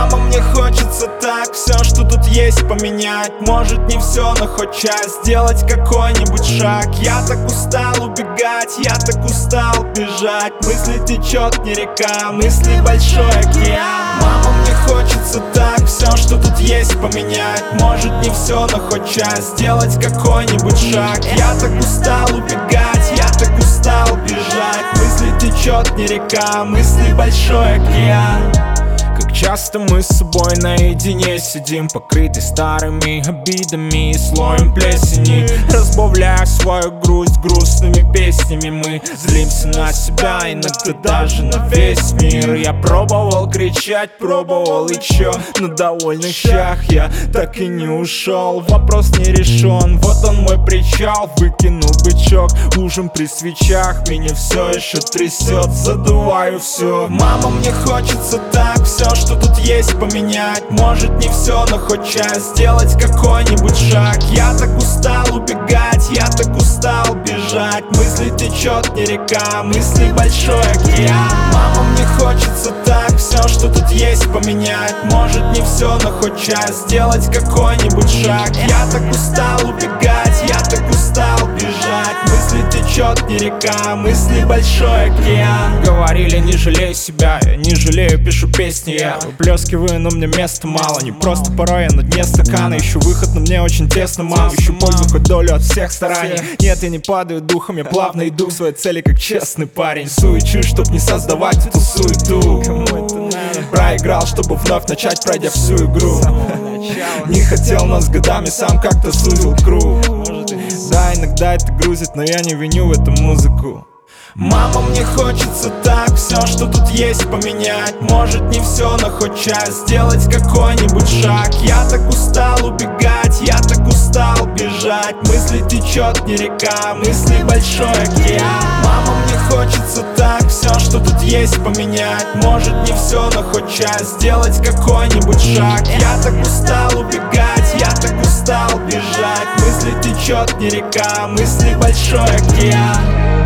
Мама, мне хочется так все, что тут есть, поменять. Может не все, но хоть часть, сделать какой-нибудь шаг. Я так устал убегать, я так устал бежать. Мысли течет не река, мысли большой океан. Мама, мне хочется так все, что тут есть, поменять. Может не все, но хоть часть, сделать какой-нибудь шаг. Я так устал убегать, я так устал бежать. Мысли течет не река, мысли большой океан. Как часто мы с собой наедине сидим, покрыты старыми обидами и слоем плесени. Разбавляя свою грусть грустными песнями, мы злимся на себя, иногда даже на весь мир. Я пробовал кричать, пробовал и чё, на довольных щах я так и не ушел. Вопрос не решен, вот он мой причал. Выкину бычок, ужин при свечах, меня все еще трясет, задуваю все. Мама, мне хочется так все, что тут есть, поменять. Может не все, но хоть часть, сделать какой-нибудь шаг. Я так устал убегать, я так устал бежать. Мысли течет не река, мысли большой океан. Мама, мне хочется так все, что тут есть, поменять. Может не все, но хоть часть, сделать какой-нибудь шаг. Я так устал убегать, я так устал бежать. Мысли течет не река, мысли большой океан. Говорили, не жалей себя, я не жалею, пишу песни я. Выплескиваю, но мне места мало. Не просто порой я на дне стакана. Ищу выход, но мне очень тесно, мам. Ищу пользу, хоть долю от всех стараний. Нет, я не падаю духом, я плавно иду к своей цели, как честный парень. Суечусь, чтоб не создавать эту суету. Проиграл, чтобы вновь начать, пройдя всю игру. Не хотел, но с годами сам как-то сузил круг. Да, иногда это грузит, но я не виню в эту музыку. Мама, мне хочется так все, что тут есть, поменять. Может не все, но хоть часть, сделать какой-нибудь шаг. Я так устал убегать, я так устал бежать. Мысли течет не река, мысли большой океан. Мама, мне хочется так все, что тут есть, поменять. Может не все, но хоть часть, сделать какой-нибудь шаг. Я так устал убегать, я так устал бежать. Мысли течет не река, мысли большой океан.